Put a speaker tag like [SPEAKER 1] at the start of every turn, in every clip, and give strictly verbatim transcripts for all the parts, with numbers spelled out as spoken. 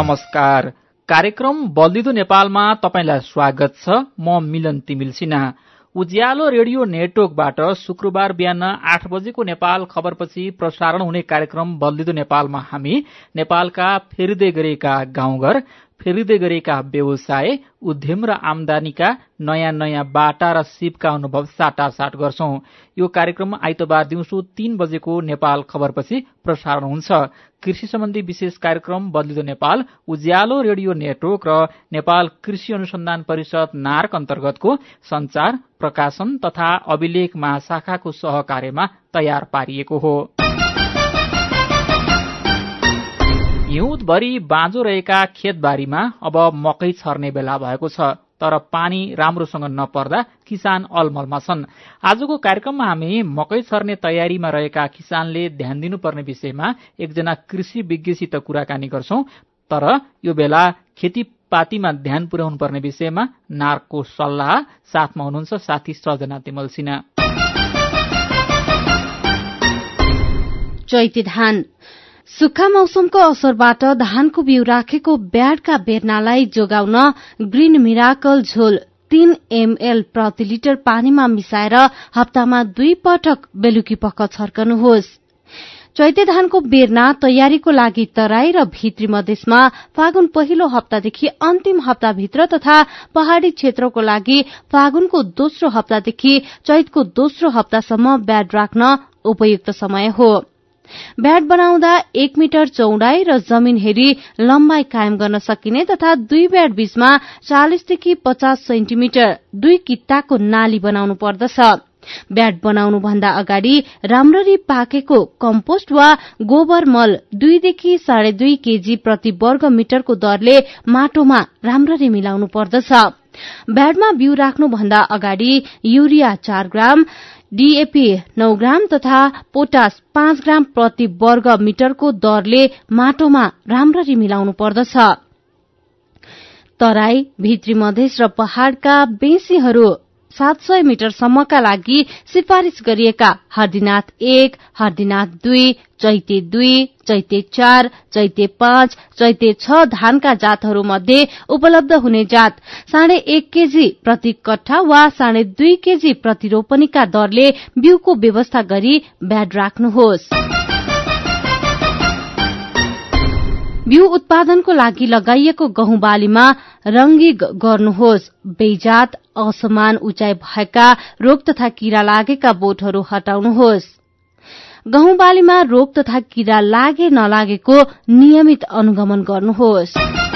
[SPEAKER 1] नमस्कार। कार्यक्रम बल्दिदो नेपालमा तपाईंलाई स्वागत छ। म मिलन तिमिल सिन्हा। उज्यालो रेडियो नेटवर्कबाट शुक्रबार बिहान आठ बजेको नेपाल खबरपछि प्रसारण हुने कार्यक्रम बल्दिदो नेपालमा हामी नेपालका फेरिँदै गरेका गाउँघर, फेरिँदै गरेका व्यवसाय, उद्यम र आमदानीका नयाँ नयाँ बाटा र सिपका अनुभव साटासाट गर्छौं। यो कार्यक्रम आइतबार दिउँसो तीन बजेको नेपाल खबरपछि प्रसारण हुन्छ। कृषि सम्बन्धी विशेष कार्यक्रम बल्दिदो नेपाल उज्यालो रेडियो नेटवर्क र नेपाल कृषि अनुसन्धान परिषद नार्क अन्तर्गतको संचार, प्रकाशन तथा अभिलेख महाशाखाको सहकार्यमा तयार पारिएको हो। हिउँदभरि बाँझो रहेका खेतबारीमा अब मकै छर्ने बेला भएको छ, तर पानी राम्रोसँग नपर्दा किसान अलमलमा छन्। आजको कार्यक्रममा हामी मकै छर्ने तयारीमा रहेका किसानले ध्यान दिनुपर्ने विषयमा एकजना कृषि विज्ञसित कुराकानी गर्छौं। तर यो बेला खेतीपातीमा ध्यान पुर्याउनु पर्ने विषयमा नार्कको सल्लाह साथमा हुनुहुन्छ साथी सजना तिमल सिन्हा।
[SPEAKER 2] चैते धान सुक्खा मौसमको असरबाट धानको बिउ राखेको ब्याडका बेर्नालाई जोगाउन ग्रीन मिराकल झोल तीन एमएल प्रति लिटर पानीमा मिसाएर हप्तामा दुई पटक बेलुकी पख छर्कनुहोस्। चैते धानको बेर्ना तयारीको लागि तराई र भित्री मधेसमा फागुन पहिलो हप्तादेखि अन्तिम हप्ताभित्र तथा पहाड़ी क्षेत्रको लागि फागुनको दोस्रो हप्तादेखि चैतको दोस्रो हप्तासम्म ब्याड राख्न उपयुक्त समय हो। ब्याड बनाउँदा एक मिटर चौडाई र जमिन हेरी लम्बाई कायम गर्न सकिने तथा दुई ब्याड बीचमा चालिसदेखि पचास सेन्टिमिटर दुई कित्ताको नाली बनाउनु पर्दछ। ब्याड बनाउनु भन्दा अगाडि राम्ररी पाकेको कम्पोस्ट वा गोबर मल दुईदेखि साढे दुई केजी प्रति वर्ग मिटरको दरले माटोमा राम्ररी मिलाउनु पर्दछ। ब्याडमा बिउ राख्नु भन्दा अगाडि युरिया चार ग्राम, डीएपी नौ ग्राम तथा पोटास पाँच ग्राम प्रति वर्ग मिटरको दरले माटोमा राम्ररी मिलाउनु पर्दछ। तराई, भित्री मधेस र पहाड़का बेसीहरू सात सय मिटरसम्मका लागि सिफारिश गरिएका हर्दीनाथ एक, हर्दीनाथ दुई, चैते दुई, चैते चार, चैते पाँच, चैते छ धानका जातहरू मध्ये उपलब्ध हुने जात साढे एक केजी प्रति कट्ठा वा साढे दुई केजी प्रति रोपनीका दरले बिउको व्यवस्था गरी ब्याड राख्नुहोस्। बिउ उत्पादनको लागि लगाइएको गहुँ बालीमा रंगी गर्नुहोस्। बेजात, असमान उचाइ भएका रोग तथा किरा लागेका बोटहरू हटाउनुहोस्। गहुँ बालीमा रोग तथा किरा लागे नलागेको नियमित अनुगमन गर्नुहोस्।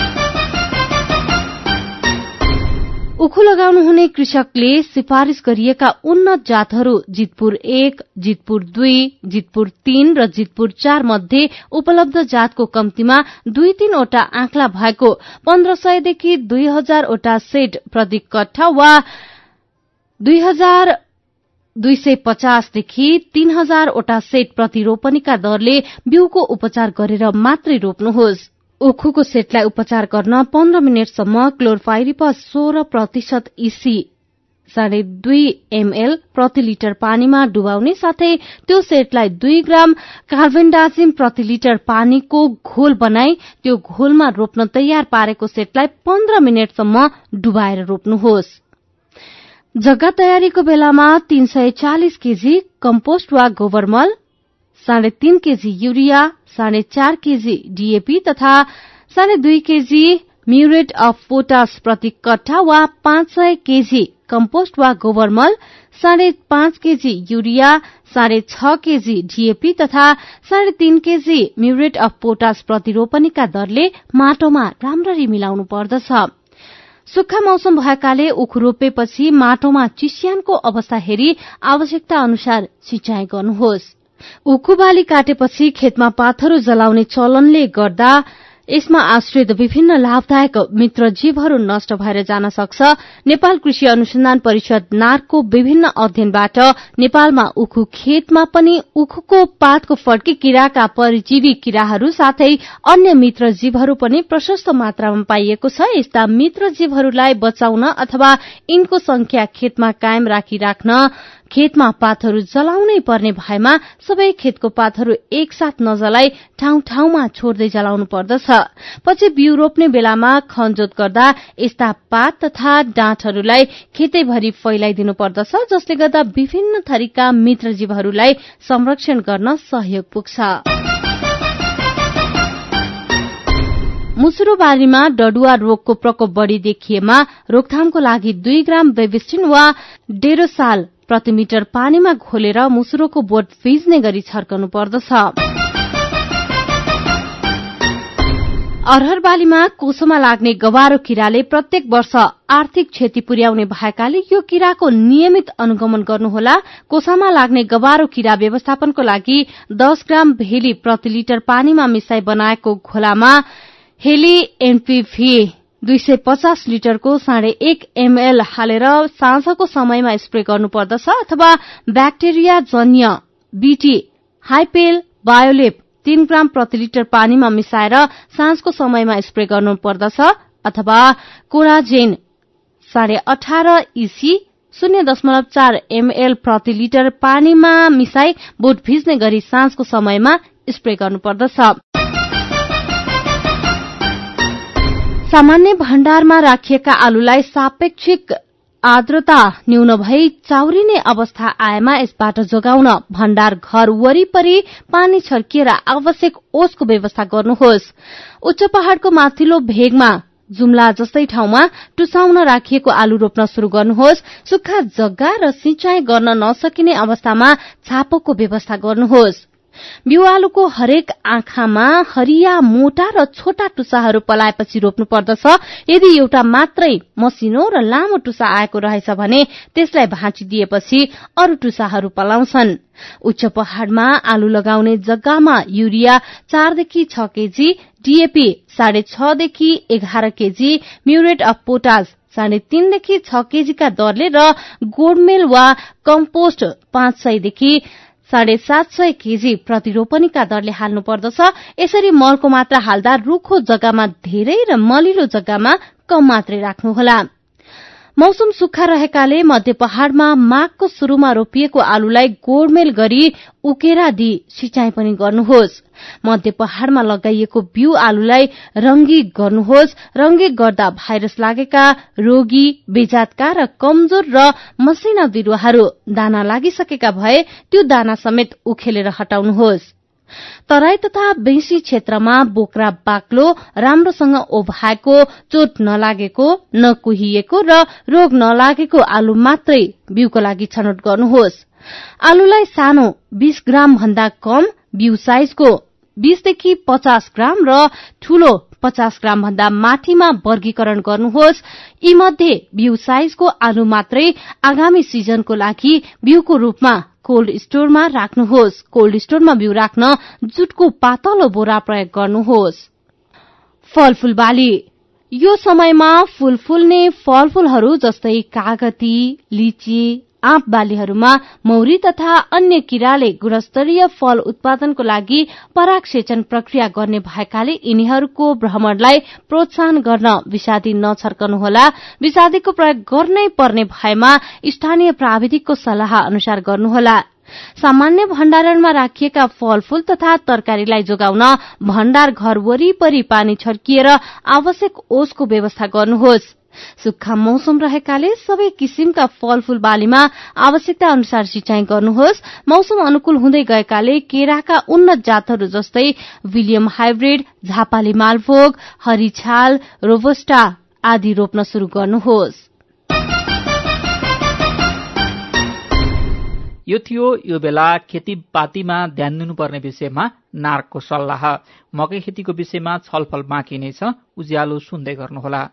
[SPEAKER 2] उखु लगाउनुहुने कृषकले सिफारिश गरिएका उन्नत जातहरू जितपुर एक, जितपुर दुई, जितपुर तीन र जितपुर चार मध्ये उपलब्ध जातको कम्तीमा दुई तीनवटा आँखला भएको पन्ध्र सयदेखि दुई हजारवटा सेट प्रति कट्ठा वा दुई हजार दुई सय पचासदेखि तीन हजारवटा सेट प्रति रोपनीका दरले बिउको उपचार गरेर मात्रै रोप्नुहोस्। उखुको सेटलाई उपचार गर्न पन्ध्र मिनटसम्म क्लोरफाइरिपस सोह्र प्रतिशत इसी साढे दुई एमएल प्रति लिटर पानीमा डुबाउने साथै त्यो सेटलाई दुई ग्राम कार्बेन्डाजिम प्रति लिटर पानीको घोल बनाई त्यो घोलमा रोप्न तयार पारेको सेटलाई पन्ध्र मिनटसम्म डुबाएर रोप्नुहोस्। जग्गा तयारीको बेलामा तीन सय चालिस केजी कम्पोस्ट वा गोबर मल, साढे तीन केजी युरिया, साढे चार केजी डीएपी तथा साढे दुई केजी म्युरेट अफ पोटास प्रति कट्ठा वा पाँच सय केजी कम्पोस्ट वा गोबर मल, साढे पाँच केजी युरिया, साढे छ केजी डीएपी तथा साढे तीन केजी म्युरेट अफ पोटास प्रति रोपनीका दरले माटोमा राम्ररी मिलाउनु पर्दछ। सुक्खा मौसम भएकाले उखु रोपेपछि माटोमा चिस्यानको अवस्था हेरी आवश्यकता अनुसार सिंचाई गर्नुहोस्। उखु बाली काटेपछि खेतमा पातहरू जलाउने चलनले गर्दा यसमा आश्रित विभिन्न लाभदायक मित्र जीवहरू नष्ट भएर जान सक्छ। नेपाल कृषि अनुसन्धान परिषद नार्कको विभिन्न अध्ययनबाट नेपालमा उखु खेतमा पनि उखुको पातको फड्की किराका परजीवी किराहरू साथै अन्य मित्र जीवहरू पनि प्रशस्त मात्रामा पाइएको छ। यस्ता मित्र जीवहरूलाई बचाउन अथवा यिनको संख्या खेतमा कायम राखिराख्न खेतमा पातहरू जलाउनै पर्ने भएमा सबै खेतको पातहरू एकसाथ नजलाई ठाउँ ठाउँमा छोड्दै जलाउनु पर्दछ। पछि बिउ रोप्ने बेलामा खनजोत गर्दा यस्ता पात तथा डाँठहरूलाई खेतैभरि फैलाइदिनु पर्दछ, जसले गर्दा विभिन्न थरीका मित्रजीवहरूलाई संरक्षण गर्न सहयोग पुग्छ। मुसुरो बारीमा डडुवा रोगको प्रकोप बढ़ी देखिएमा रोकथामको लागि दुई ग्राम बेबिस्टिन वा डेरोसाल प्रति मिटर पानीमा घोलेर मुसुरोको बोट भिज्ने गरी छर्कनु पर्दछ। अरहर बालीमा कोसोमा लाग्ने गवारो किराले प्रत्येक वर्ष आर्थिक क्षति पुर्याउने भएकाले यो किराको नियमित अनुगमन गर्नुहोला। कोसामा लाग्ने गवारो किरा व्यवस्थापनको लागि दस ग्राम भेली प्रति लिटर पानीमा मिसाई बनाएको घोलामा हेली एनपीभी दुई सय पचास लिटरको साढे एक एमएल हालेर साँझको समयमा स्प्रे गर्नुपर्दछ, अथवा ब्याक्टेरिया जन्य बीटी हाइपेल बायोलेप तीन ग्राम प्रति लिटर पानीमा मिसाएर साँझको समयमा स्प्रे गर्नुपर्दछ, अथवा कोराजेन साढे अठार इसी शून्य दशमलव चार एमएल प्रति लिटर पानीमा मिसाई बोट भिज्ने गरी साँझको समयमा स्प्रे गर्नुपर्दछ। सामान्य भण्डारमा राखिएका आलुलाई सापेक्षिक आर्द्रता न्यून भई चाउरिने अवस्था आएमा यसबाट जोगाउन भण्डार घर वरिपरि पानी छर्किएर आवश्यक ओसको व्यवस्था गर्नुहोस्। उच्च पहाड़को माथिल्लो भेगमा जुम्ला जस्तै ठाउँमा टुसाउन राखिएको आलु रोप्न शुरू गर्नुहोस्। सुक्खा जग्गा र सिंचाई गर्न नसकिने अवस्थामा छापोको व्यवस्था गर्नुहोस्। बिउ आलुको हरेक आँखामा हरिया मोटा र छोटा टुसाहरू पलाएपछि रोप्नु पर्दछ। यदि एउटा मात्रै मसिनो र लामो टुसा आएको रहेछ भने त्यसलाई भाँचिदिएपछि अरू टुसाहरू पलाउँछन्। उच्च पहाड़मा आलु लगाउने जग्गामा युरिया चारदेखि छ केजी, डीएपी साढे छदेखि एघार केजी, म्युरेट अफ पोटास साढे तीनदेखि छ केजीका दरले र गोडमेल वा कम्पोस्ट पाँच सयदेखि साढे सात सय केजी प्रतिरोपनीका दरले हाल्नु पर्दछ। यसरी मलको मात्रा हाल्दा रूखो जग्गामा धेरै र मलिलो जग्गामा कम मात्रै राख्नुहोला। मौसम सुक्खा रहेकाले मध्य पहाड़मा माघको शुरूमा रोपिएको आलुलाई गोडमेल गरी उकेरा दिई सिंचाई पनि गर्नुहोस्। मध्य पहाड़मा लगाइएको बिउ आलुलाई रंगी गर्नुहोस्। रंगी गर्दा भाइरस लागेका, रोगी, बेजातका र कमजोर र मसिना बिरुवाहरू दाना लागिसकेका भए त्यो दाना समेत उखेलेर हटाउनुहोस्। तराई तथा बेसी क्षेत्रमा बोक्रा बाक्लो, राम्रोसँग ओभाएको, चोट नलागेको, नकुहिएको र रोग नलागेको आलु मात्रै बिउको लागि छनौट गर्नुहोस्। आलुलाई सानो बीस ग्राम भन्दा कम बिउ साइजको बीसदेखि पचास ग्राम र ठूलो पचास ग्राम भन्दा माथिमा वर्गीकरण गर्नुहोस्। यी मध्ये बिउ साइजको आलु मात्रै आगामी सिजनको लागि बिउको रूपमा कोल्ड स्टोरमा राख्नुहोस्। कोल्ड स्टोरमा बिउ राख्न जुटको पातलो बोरा प्रयोग गर्नुहोस्। फलफूल बाली यो समयमा फूल फुल्ने फलफूलहरू जस्तै कागती, लिची, आँप बालीहरूमा मौरी तथा अन्य किराले गुणस्तरीय फल उत्पादनको लागि परागसेचन प्रक्रिया गर्ने भएकाले यिनीहरूको भ्रमणलाई प्रोत्साहन गर्न विषादी नछर्कनुहोला। विषादीको प्रयोग गर्नै पर्ने भएमा स्थानीय प्राविधिकको सल्लाह अनुसार गर्नुहोला। सामान्य भण्डारणमा राखिएका फलफूल तथा तरकारीलाई जोगाउन भण्डार घर वरिपरि पानी छर्किएर आवश्यक ओसको व्यवस्था गर्नुहोस्। सुक्खा मौसम रहेकाले सबै किसिमका फलफूल बालीमा आवश्यकता अनुसार सिंचाई गर्नुहोस्। मौसम अनुकूल हुँदै गएकाले केराका उन्नत जातहरू जस्तै William hybrid, Jhapali Malbhog, Harichhal, robusta आदि रोप्न शुरू गर्नुहोस्।
[SPEAKER 1] यो थियो यो बेला खेतीपातीमा ध्यान दिनुपर्ने विषयमा नारको सल्लाह। मकै खेतीको विषयमा छलफल बाँकी नै छ। उज्यालो सुन्दै गर्नुहोला।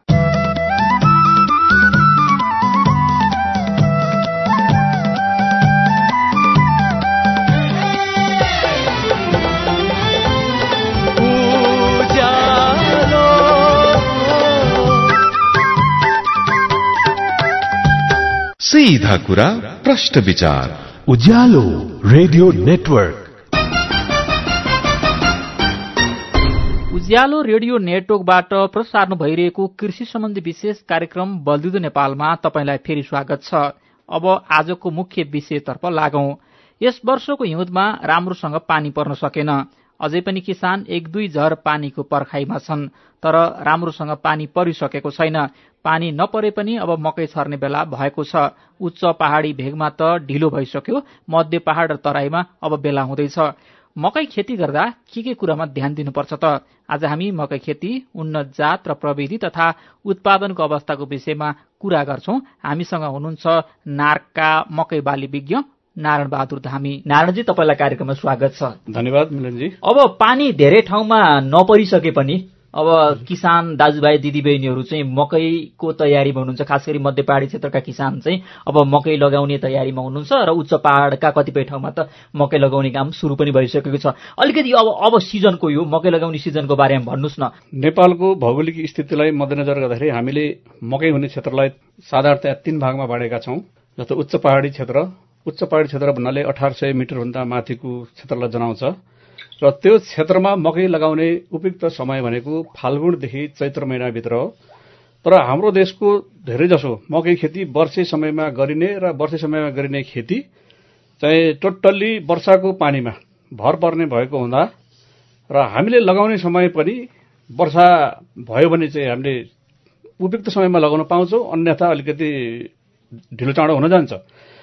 [SPEAKER 3] सीधा कुरा, प्रश्न विचार,
[SPEAKER 4] Ujyaalo radio network.
[SPEAKER 1] Ujyaalo radio नेटवर्कबाट प्रसारण भइरहेको कृषि सम्बन्धी विशेष कार्यक्रम बल्दिदो नेपालमा तपाईंलाई फेरि स्वागत छ। अब आजको मुख्य विषयतर्फ लागौं। यस वर्षको हिउँदमा राम्रोसँग पानी पर्न सकेन। अझै पनि किसान एक दुई झर पानीको पर्खाइमा छन्, तर राम्रोसँग पानी परिसकेको छैन। पानी नपरे पनि अब मकै छर्ने बेला भएको छ। उच्च पहाड़ी भेगमा त ढिलो भइसक्यो, मध्य पहाड़ र तराईमा अब बेला हुँदैछ। मकै खेती गर्दा के के कुरामा ध्यान दिनुपर्छ त? आज हामी मकै खेती, उन्नत जात र प्रविधि तथा उत्पादनको अवस्थाको विषयमा कुरा गर्छौं। हामीसँग हुनुहुन्छ नार्कका मकै बाली विज्ञ नारायण बहादुर धामी। नारायणजी, तपाईलाई कार्यक्रममा स्वागत छ।
[SPEAKER 5] धन्यवाद मिलनजी।
[SPEAKER 1] अब पानी धेरै ठाउँमा नपरिसके पनि अब किसान दाजुभाइ दिदीबहिनीहरू चाहिँ मकैको तयारीमा हुनुहुन्छ। खास गरी मध्य पहाडी क्षेत्रका किसान चाहिँ अब मकै लगाउने तयारीमा हुनुहुन्छ र उच्च पहाडका कतिपय ठाउँमा त मकै लगाउने काम सुरु पनि भइसकेको छ। अलिकति अब अब सिजनको यो मकै लगाउने सिजनको बारेमा भन्नुहोस् न।
[SPEAKER 5] नेपालको भौगोलिक स्थितिलाई मध्यनजर गर्दाखेरि हामीले मकै हुने क्षेत्रलाई साधारणतया तीन भागमा बाँडेका छौं। जस्तो उच्च पहाडी क्षेत्र, उच्च पहाडी क्षेत्र भन्नाले अठार सय मिटरभन्दा माथिको क्षेत्रलाई जनाउँछ र त्यो क्षेत्रमा मकै लगाउने उपयुक्त समय भनेको फाल्गुनदेखि चैत्र महिनाभित्र हो। तर हाम्रो देशको धेरैजसो मकै खेती वर्षे समयमा गरिने र वर्षे समयमा गरिने खेती चाहिँ टोटल्ली वर्षाको पानीमा भर पर्ने भएको हुँदा र हामीले लगाउने समय पनि वर्षा भयो भने चाहिँ हामीले उपयुक्त समयमा लगाउन पाउँछौँ, अन्यथा अलिकति ढिलो चाँडो हुन जान्छ।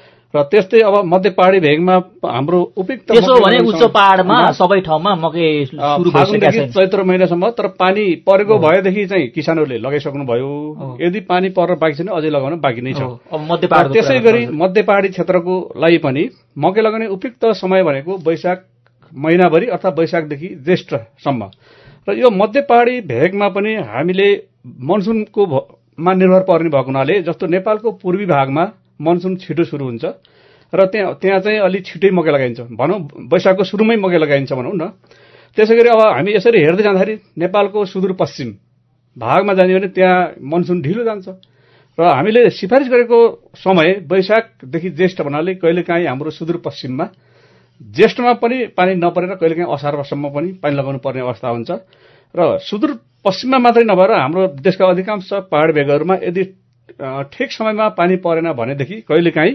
[SPEAKER 5] र त्यस्तै अब मध्य पहाडी भेगमा हाम्रो उपयुक्त
[SPEAKER 1] त्यसो भने उच्च पहाडमा सबै ठाउँमा मकै सुरु भइसकेको छ
[SPEAKER 5] चैत्र महिनासम्म। तर पानी परेको भएदेखि चाहिँ किसानहरूले लगाइसक्नु भयो। यदि पानी पर्न बाँकी छैन अझै लगाउन बाँकी नै छ।
[SPEAKER 1] अब मध्य पहाड
[SPEAKER 5] त्यसै गरी मध्य पहाडी क्षेत्रको लागि पनि मकै लगाउने उपयुक्त समय भनेको वैशाख महिनाभरि अथवा वैशाखदेखि ज्येष्ठसम्म। र यो मध्य पहाडी भेगमा पनि हामीले मनसुनको मा निर्भर पर्ने भएको हुनाले जस्तो नेपालको पूर्वी भागमा मनसुन छिटो सुरु हुन्छ र त्यहाँ त्यहाँ चाहिँ अलि छिटै मकै लगाइन्छ, भनौँ वैशाखको सुरुमै मकै लगाइन्छ भनौँ न। त्यसै गरी अब हामी यसरी हेर्दै जाँदाखेरि नेपालको सुदूरपश्चिम भागमा जाने भने त्यहाँ मनसुन ढिलो जान्छ र हामीले सिफारिस गरेको समय वैशाखदेखि ज्येष्ठ भन्नाले कहिलेकाहीँ हाम्रो सुदूरपश्चिममा ज्येष्ठमा पनि पानी नपरेर कहिलेकाहीँ असारसम्म पनि पानी लगाउनु पर्ने अवस्था हुन्छ। र सुदूरपश्चिममा मात्रै नभएर हाम्रो देशका अधिकांश पहाड भेगहरूमा यदि ठिक समयमा पानी परेन भनेदेखि कहिलेकाहीँ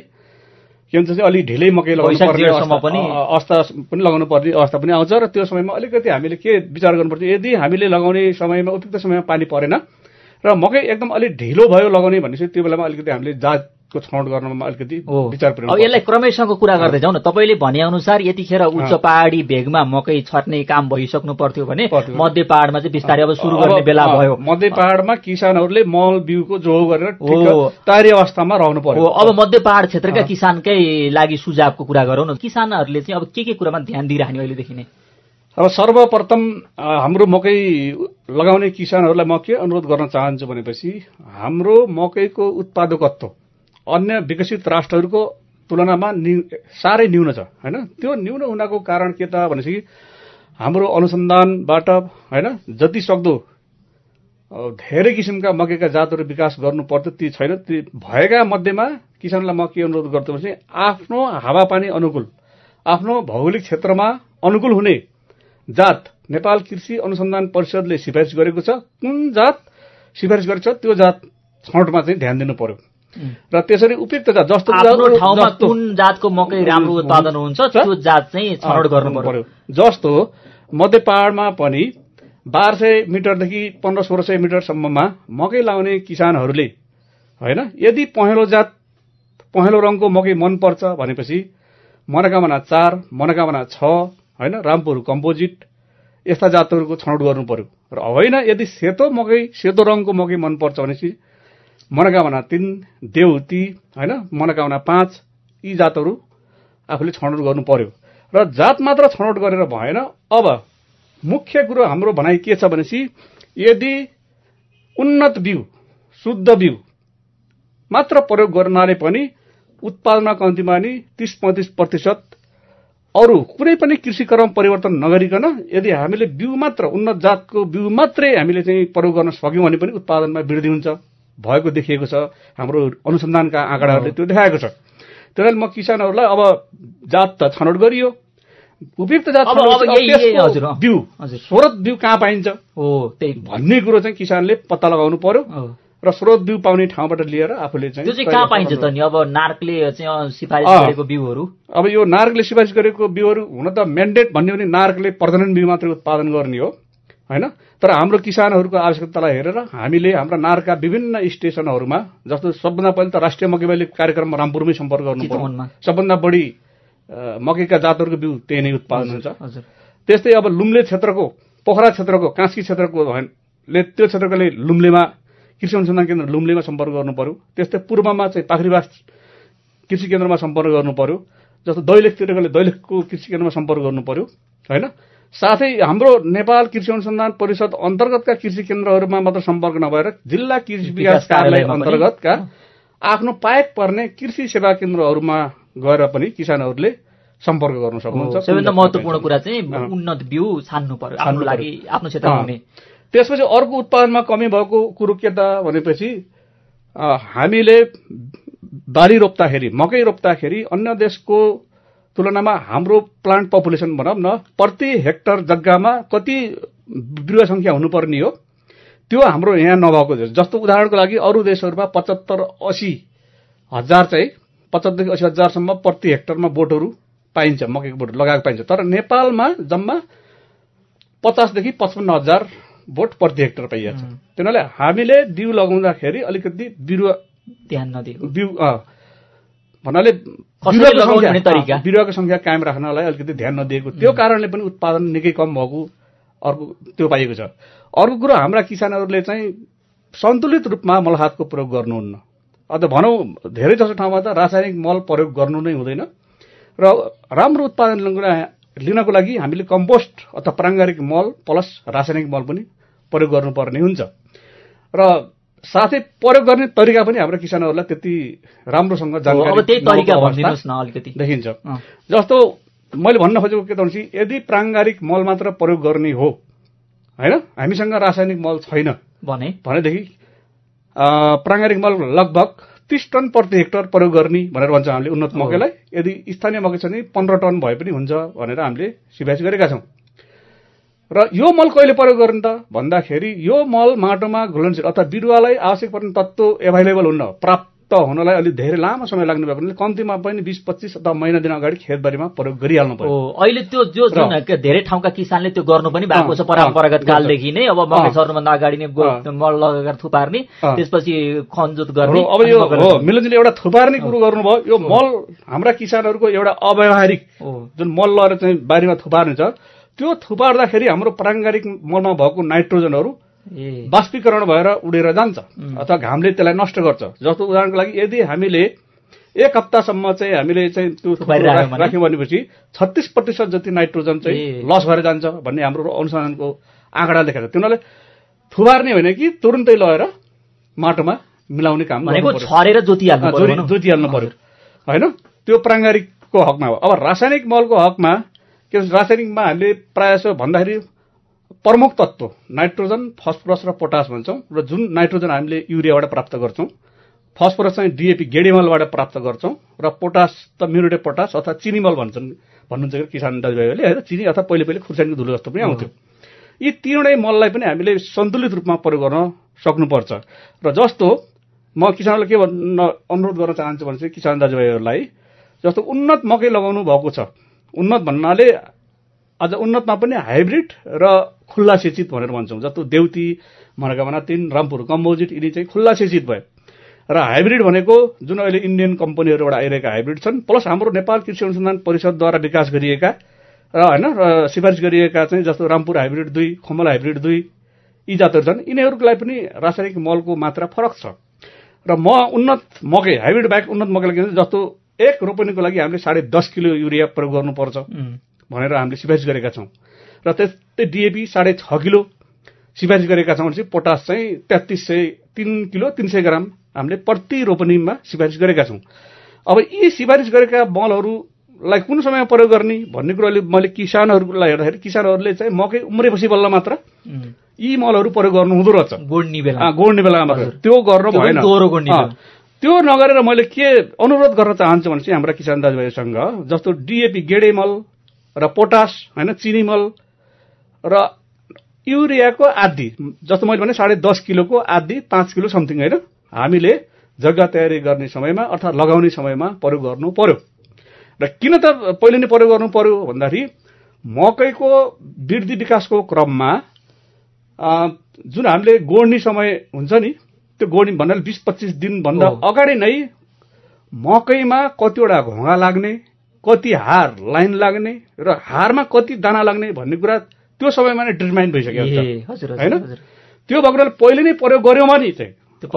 [SPEAKER 5] के हुन्छ चाहिँ अलि ढिलै मकै लगाउनु पर्ने अवस्था पनि लगाउनु पर्ने अवस्था पनि आउँछ। र त्यो समयमा अलिकति हामीले के विचार गर्नुपर्छ, यदि हामीले लगाउने समयमा उपयुक्त समयमा पानी परेन र मकै एकदम अलिक ढिलो भयो लगाउने भनेपछि त्यो बेलामा अलिकति हामीले जातको छनौट गर्नमा अलिकति विचार पुर्याउनु।
[SPEAKER 1] अब यसलाई क्रमैसँग कुरा गर्दै जाउँ न। तपाईँले भने अनुसार यतिखेर उच्च पहाडी भेगमा मकै छर्ने काम भइसक्नु पर्थ्यो भने मध्य पहाडमा चाहिँ बिस्तारै अब सुरु गर्ने बेला भयो।
[SPEAKER 5] मध्य पहाडमा किसानहरूले मल बिउको जोहो गरेर तयारी अवस्थामा रहनु पर्यो।
[SPEAKER 1] अब मध्य पहाड क्षेत्रका किसानकै लागि सुझावको कुरा गरौँ न। किसानहरूले चाहिँ अब के के कुरामा ध्यान दिइराख्ने अहिलेदेखि नै?
[SPEAKER 5] अब सर्वप्रथम हाम्रो मकै लगाउने किसानहरूलाई म के अनुरोध गर्न चाहन्छु भनेपछि हाम्रो मकैको उत्पादकत्व अन्य विकसित राष्ट्रहरूको तुलनामा साह्रै न्यून छ हैन। त्यो न्यून हुनको कारण के त भनेपछि हाम्रो अनुसन्धानबाट हैन जति सक्दो धेरै किसिमका मकैका जातहरू विकास गर्नु पर्छ ती छैन। ती भएका मध्येमा किसानलाई म के अनुरोध गर्छु भने आफ्नो हावापानी अनुकूल, आफ्नो भौगोलिक क्षेत्रमा अनुकूल हुने जात नेपाल कृषि अनुसन्धान परिषदले सिफारिस गरेको छ। कुन जात सिफारिस गरेको छ त्यो जात छनौटमा चाहिँ ध्यान दिनु पर्यो र त्यसरी उपयुक्त जात जस्तो
[SPEAKER 1] ठाउँमा कुन जातको मकै राम्रो उत्पादन हुन्छ त्यो जात चाहिँ छनौट गर्नु पर्यो।
[SPEAKER 5] जस्तो मध्य पहाडमा पनि बाह्र सय मिटरदेखि पन्ध्र सोह्र सय मिटरसम्ममा मकै लाउने किसानहरूले होइन यदि पहेँलो जात पहेँलो रङको मकै मनपर्छ भनेपछि मनोकामना चार, मनोकामना छ होइन रामपुर कम्पोजिट यस्ता जातहरूको छनौट गर्नु पर्यो। र होइन यदि सेतो मकै सेतो रङको मकै मनपर्छ भनेपछि मनोकामना तीन, देउती होइन मनोकामना पाँच यी जातहरू आफूले छनौट गर्नु पर्यो। र जात मात्र छनौट गरेर भएन। अब मुख्य कुरो हाम्रो भनाइ के छ भनेपछि यदि उन्नत बिउ शुद्ध बिउ मात्र प्रयोग गर्नाले पनि उत्पादनमा कम्तीमा नि तीस पैंतीस प्रतिशत अरू कुनै पनि कृषि क्रम परिवर्तन नगरिकन यदि हामीले बिउ मात्र उन्नत जातको बिउ मात्रै हामीले चाहिँ प्रयोग गर्न सक्यौं भने पनि उत्पादनमा वृद्धि हुन्छ भएको देखिएको छ। हाम्रो अनुसन्धानका आँकडाहरूले त्यो देखाएको छ। त्यसैले म किसानहरूलाई अब जात त छनौट गरियो, उपयुक्त जात बिउ स्रोत बिउ कहाँ पाइन्छ हो त्यही भन्ने कुरो चाहिँ किसानले पत्ता लगाउनु पर्यो र स्रोत बिउ पाउने ठाउँबाट लिएर आफूले चाहिँ
[SPEAKER 1] त्यो चाहिँ कहाँ पाइन्छ त नि? अब नार्कले चाहिँ सिफारिस गरेको बिउहरू,
[SPEAKER 5] अब यो नार्कले सिफारिस गरेको बिउहरू हुन त म्यान्डेट भन्ने भने नार्कले प्रजनन बिउ मात्रै उत्पादन गर्ने हो हैन। तर हाम्रो किसानहरूको आवश्यकतालाई हेरेर हामीले हाम्रा नार्कका विभिन्न स्टेसनहरूमा, जस्तो सबभन्दा पहिले त राष्ट्रिय मकै बाली कार्यक्रममा रामपुरमै सम्पर्क गर्नु पर्यो। सबभन्दा बढी मकैका जातहरूको बिउ त्यही नै उत्पादन हुन्छ। त्यस्तै अब लुम्ले क्षेत्रको, पोखरा क्षेत्रको, कास्की क्षेत्रको ले त्यो क्षेत्रकोले लुम्लेमा कृषि अनुसन्धान केन्द्र लुम्लेमा सम्पर्क गर्नु पर्यो। त्यस्तै पूर्वमा चाहिँ पाखरीबास कृषि केन्द्रमा सम्पर्क गर्नु पर्यो। जस्तो दैलेखतिरकोले दैलेखको कृषि केन्द्रमा सम्पर्क गर्नु पर्यो हैन। साथै हाम्रो नेपाल कृषि अनुसन्धान परिषद अन्तर्गतका कृषि केन्द्रहरूमा मात्र सम्पर्क नभएर जिल्ला कृषि विकास कार्यालय अन्तर्गतका आफ्नो पाएक पर्ने कृषि सेवा केन्द्रहरूमा गएर पनि किसानहरूले सम्पर्क गर्न सक्नुहुन्छ।
[SPEAKER 1] सबैभन्दा महत्त्वपूर्ण कुरा चाहिँ उन्नत बिउ छान्नु पर्यो आफ्नो लागि, आफ्नो क्षेत्रमा हुने।
[SPEAKER 5] त्यसपछि अर्को उत्पादनमा कमी भएको कुरो के त भनेपछि हामीले बाली रोप्दाखेरि, मकै रोप्दाखेरि अन्य देशको तुलनामा हाम्रो प्लान्ट पपुलेसन भनौँ न प्रति हेक्टर जग्गामा कति बिरुवा सङ्ख्या हुनुपर्ने हो त्यो हाम्रो यहाँ नभएको छ। जस्तो उदाहरणको लागि अरू देशहरूमा पचहत्तर असी हजार चाहिँ पचहत्तरदेखि असी हजारसम्म प्रति हेक्टरमा बोटहरू पाइन्छ, मकैको बोट लगाएको पाइन्छ। तर नेपालमा जम्मा पचासदेखि पचपन्न हजार बोट प्रति हेक्टर पाइएको छ। त्यनाले हामीले बिउ लगाउँदाखेरि अलिकति बिरुवा
[SPEAKER 1] ध्यान नदिएको,
[SPEAKER 5] बिउ भन्नाले बिरुवाको संख्या कायम राख्नलाई अलिकति ध्यान नदिएको, त्यो कारणले पनि उत्पादन निकै कम भएको अर्को त्यो पाइएको छ। अर्को कुरो हाम्रा किसानहरूले चाहिँ सन्तुलित रूपमा मलखादको प्रयोग गर्नुहुन्न। अझ भनौँ धेरै जसो ठाउँमा त रासायनिक मल प्रयोग गर्नु नै हुँदैन र राम्रो उत्पादन लिनको लागि हामीले कम्पोस्ट अथवा प्राङ्गारिक मल प्लस रासायनिक मल पनि प्रयोग गर्नुपर्ने हुन्छ। र साथै प्रयोग गर्ने तरिका पनि हाम्रो किसानहरूलाई त्यति राम्रोसँग जानकारी देखिन्छ। जस्तो मैले भन्न खोजेको के त भनेपछि यदि प्राङ्गारिक मल मात्र प्रयोग गर्ने हो हैन, हामीसँग रासायनिक मल छैन
[SPEAKER 1] भने
[SPEAKER 5] भनेदेखि प्राङ्गारिक मल लगभग तीस टन प्रति हेक्टर प्रयोग गर्ने भनेर भन्छ हामीले उन्नत मकैलाई। यदि स्थानीय मकै छ भने पन्ध्र टन भए पनि हुन्छ भनेर हामीले सिफारिस गरेका छौँ। र यो मल कहिले प्रयोग गर्ने त भन्दाखेरि यो मल माटोमा घुलनशील अथवा बिरुवालाई आवश्यक पर्ने तत्त्व एभाइलेबल हुन्न, प्राप्त हुनलाई अलिक धेरै लामो समय लाग्ने भएको हुनाले कम्तीमा पनि बिस पच्चिस अथवा महिना दिन अगाडि खेतबारीमा प्रयोग गरिहाल्नु पर्यो।
[SPEAKER 1] अहिले त्यो जो जुन धेरै ठाउँका किसानले त्यो गर्नु पनि भएको छ परम्परागत कालदेखि नै। अब मकै सर्नुभन्दा अगाडि नै मल लगाएर थुपार्ने, त्यसपछि खनजोत गर्ने।
[SPEAKER 5] अब यो हो मिलनजीले एउटा थुपार्ने कुरो गर्नुभयो। यो मल हाम्रा किसानहरूको एउटा अव्यावहारिक जुन मल लगेर चाहिँ बारीमा थुपार्ने छ, त्यो थुपार्दाखेरि हाम्रो प्राङ्गारिक मलमा भएको नाइट्रोजनहरू बाष्पीकरण भएर उडेर जान्छ अथवा घामले त्यसलाई नष्ट गर्छ। जस्तो उदाहरणको लागि यदि हामीले एक हप्तासम्म चाहिँ हामीले चाहिँ त्यो राख्यौँ भनेपछि छत्तीस प्रतिशत जति नाइट्रोजन चाहिँ लस भएर जान्छ भन्ने हाम्रो अनुसन्धानको आँकडा देखाएको छ। तिनीहरूले थुपार्ने होइन कि तुरुन्तै लगेर माटोमा मिलाउने काम
[SPEAKER 1] छरेर जोतिहाल्नु
[SPEAKER 5] जोतिहाल्नु पर्यो होइन। त्यो प्राङ्गारिकको हकमा हो। अब रासायनिक मलको हकमा के रासायनिकमा हामीले प्रायः भन्दाखेरि प्रमुख तत्त्व नाइट्रोजन, फस्फोरस र पोटास भन्छौँ। र जुन नाइट्रोजन हामीले युरियाबाट प्राप्त गर्छौँ, फस्फोरस चाहिँ डिएपी गेडेमलबाट प्राप्त गर्छौँ, र पोटास त म्युरेट पोटास अथवा चिनी मल भन्छन् भन्नुहुन्छ किसान दाजुभाइहरूले होइन। चिनी अथवा पहिले पहिले खुर्सानीको धुलो जस्तो पनि आउँथ्यो। यी तीनवटै मललाई पनि हामीले सन्तुलित रूपमा प्रयोग गर्न सक्नुपर्छ। र जस्तो म किसानहरूलाई के भन्न अनुरोध गर्न चाहन्छु भने चाहिँ किसान दाजुभाइहरूलाई जस्तो उन्नत मकै लगाउनु भएको छ, उन्नत भन्नाले अझ उन्नतमा पनि हाइब्रिड र खुल्ला सेचित भनेर भन्छौँ। जस्तो देउती, मनोकामना तीन, रामपुर कम्पोजिट यिनी चाहिँ खुल्ला सेचित भयो। र हाइब्रिड भनेको जुन अहिले इन्डियन कम्पनीहरूबाट आइरहेका हाइब्रिड छन्, प्लस हाम्रो नेपाल कृषि अनुसन्धान परिषदद्वारा विकास गरिएका र होइन र सिफारिस गरिएका चाहिँ जस्तो रामपुर हाइब्रिड दुई, खमल हाइब्रिड दुई यी जातहरू छन्। यिनीहरूलाई पनि रासायनिक मलको मात्रा फरक छ। र म उन्नत मकै हाइब्रिड बाहेक उन्नत मकै जस्तो एक रोपनीको लागि हामीले साढे दस किलो युरिया प्रयोग गर्नुपर्छ भनेर हामीले सिफारिस गरेका छौँ। र त्यस्तै डिएपी साढे छ किलो सिफारिस गरेका छौँ भनेपछि पोटास चाहिँ तेत्तिस सय तिन किलो तिन सय ग्राम हामीले प्रति रोपनीमा सिफारिस गरेका छौँ। अब यी सिफारिस गरेका मलहरूलाई कुन समयमा प्रयोग गर्ने भन्ने कुरोले मैले किसानहरूलाई हेर्दाखेरि किसानहरूले चाहिँ मकै उम्रेपछि बल्ल मात्र यी मलहरू प्रयोग गर्नु हुँदो रहेछ,
[SPEAKER 1] गोड्ने बेला
[SPEAKER 5] गोड्ने बेलामा मात्र। त्यो गर्न भएन। त्यो नगरेर मैले के अनुरोध गर्न चाहन्छु भने चाहिँ हाम्रा किसान दाजुभाइसँग जस्तो डिएपी गेडे मल र पोटास होइन, चिनी मल र युरियाको आधी जस्तो मैले भने साढे दस किलोको आधी पाँच किलो समथिङ होइन हामीले जग्गा तयारी गर्ने समयमा अर्थात् लगाउने समयमा प्रयोग गर्नु पर्यो। र किन त पहिले नै प्रयोग गर्नु पर्यो भन्दाखेरि मकैको वृद्धि विकासको क्रममा जुन हामीले गोड्ने समय हुन्छ नि त्यो गोड्ने भन्नाले बिस पच्चिस दिनभन्दा अगाडि नै मकैमा कतिवटा घोगा लाग्ने, कति हार लाइन लाग्ने र हारमा कति दाना लाग्ने भन्ने कुरा त्यो समयमा नै डिटरमाइन भइसकेको हुन्छ होइन। त्यो भएको पहिले नै प्रयोग गर्यौँ भने चाहिँ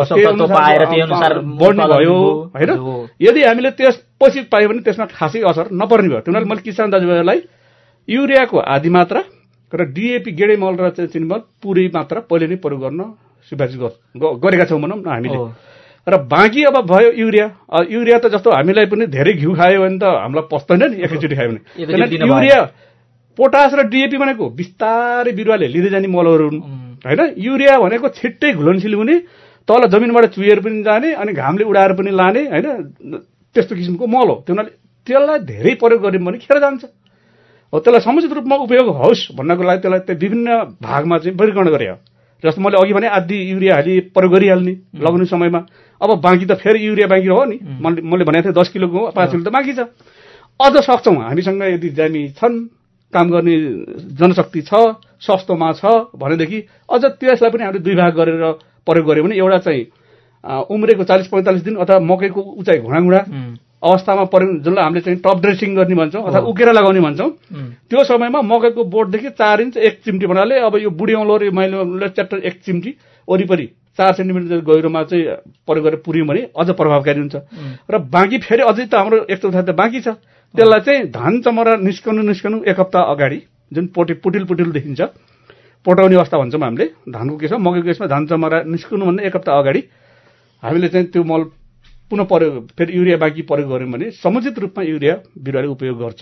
[SPEAKER 5] बढ्ने भयो होइन। यदि हामीले त्यसपछि पायो भने त्यसमा खासै असर नपर्ने भयो। त्यही मैले किसान दाजुभाइहरूलाई युरियाको आधी मात्रा र डिएपी गेडे मल र चिनी मल पुरै मात्रा पहिले नै प्रयोग गर्न सिफारिस गरेका छौँ भनौँ न हामीले। र बाँकी अब भयो युरिया। युरिया त जस्तो हामीलाई पनि धेरै घिउ खायो भने त हामीलाई पस्दैन नि एकैचोटि खायो भने। युरिया पोटास र डिएपी भनेको बिस्तारै बिरुवाले लिँदै जाने मलहरू हुन् होइन। युरिया भनेको छिट्टै घुलनशील हुने, तल जमिनबाट चुहेर पनि जाने अनि घामले उडाएर पनि लाने होइन, त्यस्तो किसिमको मल हो। त्यो हुनाले त्यसलाई धेरै प्रयोग गर्यौँ भने खेर जान्छ। हो त्यसलाई समुचित रूपमा उपयोग होस् भन्नको लागि त्यसलाई त्यो विभिन्न भागमा चाहिँ वर्गीकरण गरे। जस्तो मैले अघि भने आधी युरिया हालि प्रयोग गरिहाल्ने लगाउने समयमा। अब बाँकी त फेरि युरिया बाँकी हो नि, मैले भनेको थिएँ दस किलोको पाँच किलो त बाँकी छ। अझ सक्छौँ हामीसँग यदि जामी छन्, काम गर्ने जनशक्ति छ, सस्तोमा छ भनेदेखि अझ त्यसलाई पनि हामीले दुई भाग गरेर प्रयोग गर्यो भने एउटा चाहिँ उम्रेको चालिस पैँतालिस दिन अथवा मकैको उचाइ घुँडाघुँडा अवस्थामा प्रयोग जसलाई हामीले चाहिँ टप ड्रेसिङ गर्ने भन्छौँ अथवा उकेर लगाउने भन्छौँ। त्यो समयमा मकैको बोटदेखि चार इन्च एक चिम्टी भन्नाले अब यो बुढी औँलो र मैले च्याप्टर एक चिम्टी वरिपरि चार सेन्टिमिटर गहिरोमा चाहिँ प्रयोग गरेर पुर्यौँ भने अझ प्रभावकारी हुन्छ। र बाँकी फेरि अझै त हाम्रो एक चौथाइ त बाँकी छ। त्यसलाई चाहिँ धान चमरा निस्कनु निस्कनु एक हप्ता अगाडि जुन पोटे पुटिल पुटिल देखिन्छ पटाउने अवस्था भन्छौँ हामीले धानको केसमा। मकैको केसमा धान चमरा निस्कनुभन्दा एक हप्ता अगाडि हामीले चाहिँ त्यो मल पुनः प्रयोग फेरि युरिया बाँकी प्रयोग गऱ्यौँ भने समुचित रूपमा युरिया बिरुवाले उपयोग गर्छ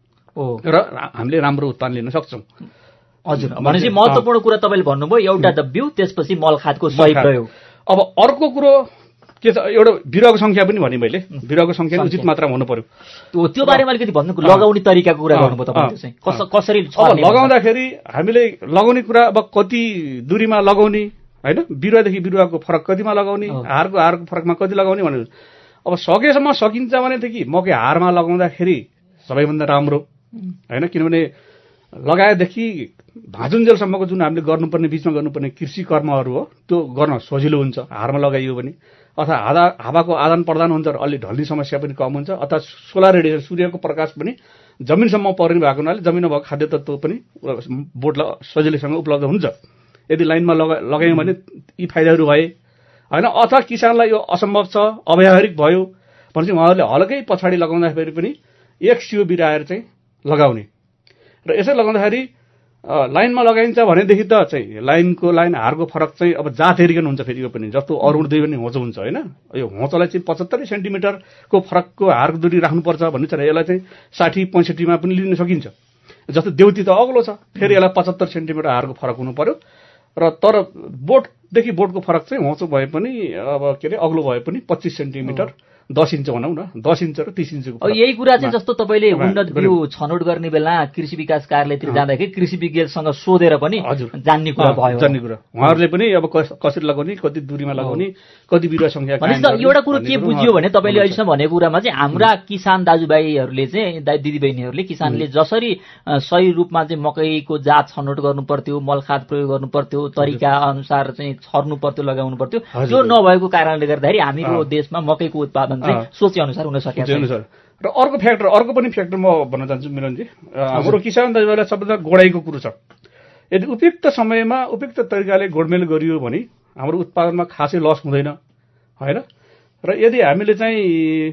[SPEAKER 5] र हामीले राम्रो उत्पादन लिन सक्छौँ।
[SPEAKER 1] हजुर, भनेपछि महत्त्वपूर्ण कुरा तपाईँले भन्नुभयो एउटा त बिउ, त्यसपछि मल खादको सही प्रयोग।
[SPEAKER 5] अब अर्को कुरो के छ, एउटा बिरुवाको सङ्ख्या पनि भने मैले बिरुवाको सङ्ख्या उचित मात्रामा हुनु पर्यो।
[SPEAKER 1] त्यो बारेमा अलिकति भन्नु, लगाउने तरिकाको कुरा गर्नुभयो तपाईँले चाहिँ कसरी
[SPEAKER 5] लगाउँदाखेरि हामीले लगाउने कुरा अब कति दूरीमा लगाउने होइन, बिरुवादेखि बिरुवाको फरक कतिमा लगाउने, हारको हारको फरकमा कति लगाउने भनेर अब सकेसम्म सकिन्छ भनेदेखि मकै हारमा लगाउँदाखेरि सबैभन्दा राम्रो होइन। किनभने लगाएदेखि भाजुन्जेलसम्मको जुन हामीले गर्नुपर्ने बिचमा गर्नुपर्ने कृषि कर्महरू हो त्यो गर्न सजिलो हुन्छ हारमा लगाइयो भने। अथवा हावा हावाको आदान प्रदान हुन्छ र अलि ढल्ने समस्या पनि कम हुन्छ। अथवा सोलर रेडिएसन सूर्यको प्रकाश पनि जमिनसम्म पर्ने भएको हुनाले जमिनमा भएको खाद्य तत्त्व पनि बोटलाई सजिलैसँग उपलब्ध हुन्छ। यदि लाइनमा लगा लगायौँ भने यी फाइदाहरू भए होइन। अथवा किसानलाई यो असम्भव छ, अव्यावहारिक भयो भनेपछि उहाँहरूले हल्कै पछाडि लगाउँदाखेरि पनि एक सियो बिराएर चाहिँ लगाउने र यसै लगाउँदाखेरि लाइनमा लगाइन्छ भनेदेखि त चाहिँ लाइनको लाइन हारको फरक चाहिँ अब जात हेरिकन हुन्छ। फेरि यो पनि जस्तो अरुण दुई पनि होचो हुन्छ होइन। यो होचोलाई चाहिँ पचहत्तरै सेन्टिमिटरको फरकको हारको दूरी राख्नुपर्छ भन्ने छ र यसलाई चाहिँ साठी पैँसठीमा पनि लिन सकिन्छ। जस्तो देउती त अग्लो छ, फेरि यसलाई पचहत्तर सेन्टिमिटर हारको फरक हुनु पर्यो। र तर बोटदेखि बोटको फरक चाहिँ होचो भए पनि अब के अरे अग्लो भए पनि पच्चिस सेन्टिमिटर दस इन्च भनौँ न, दस इन्च र तिस इन्चको।
[SPEAKER 1] यही कुरा चाहिँ जस्तो तपाईँले उन्नत बिउ छनौट गर्ने बेला कृषि विकास कार्यालयतिर जाँदाखेरि कृषि विज्ञसँग सोधेर पनि जान्ने कुरा भयो।
[SPEAKER 5] जान्ने कुरा उहाँहरूले पनि अब कसरी लगाउने, कति दूरीमा लगाउने, कति बिरुवा सङ्ख्या।
[SPEAKER 1] एउटा कुरो के बुझियो भने तपाईँले अहिलेसम्म भनेको कुरामा चाहिँ हाम्रा किसान दाजुभाइहरूले चाहिँ दिदीबहिनीहरूले किसानले जसरी सही रूपमा चाहिँ मकैको जात छनौट गर्नु पर्थ्यो, मलखाद प्रयोग गर्नु पर्थ्यो, तरिका अनुसार चाहिँ छर्नु पर्थ्यो, लगाउनु पर्थ्यो, त्यो नभएको कारणले गर्दाखेरि हाम्रो देशमा मकैको उत्पादन सोचे अनुसार हुन सकेको छैन।
[SPEAKER 5] र अर्को फ्याक्टर अर्को पनि फ्याक्टर म भन्न चाहन्छु मिलनजी, हाम्रो किसान दाजुभाइलाई सबभन्दा गोडाइको कुरो छ। यदि उपयुक्त समयमा उपयुक्त तरिकाले गोडमेल गरियो भने हाम्रो उत्पादनमा खासै लस हुँदैन होइन। र यदि हामीले चाहिँ